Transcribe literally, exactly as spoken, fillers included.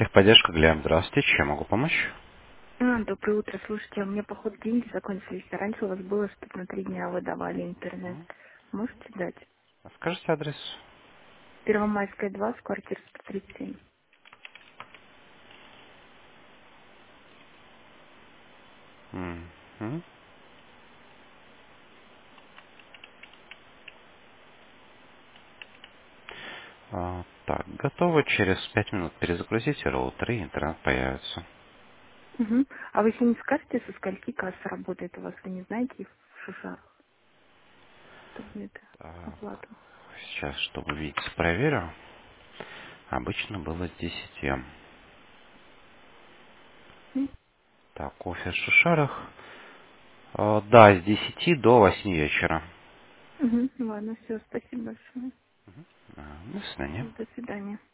Техподдержка, Глеб, здравствуйте, чем могу помочь? А, доброе утро. Слушайте, у меня, походу, деньги закончились. А раньше у вас было, что на три дня вы давали интернет. Можете дать? А скажите адрес. Первомайская, два, с квартиры сто тридцать семь. Мгм. А, так, готово. Через пять минут перезагрузите роутер, и интернет появится. Угу. А вы еще не скажете, со скольки касса работает у вас? Вы не знаете их в шишарах? Чтобы это Так, оплату. сейчас, чтобы видеть, проверю. Обычно было с десяти. Так, офис в Шишарах. А, да, с десяти до восьми вечера. Угу. Ладно, все, спасибо большое. А, До свидания. До свидания.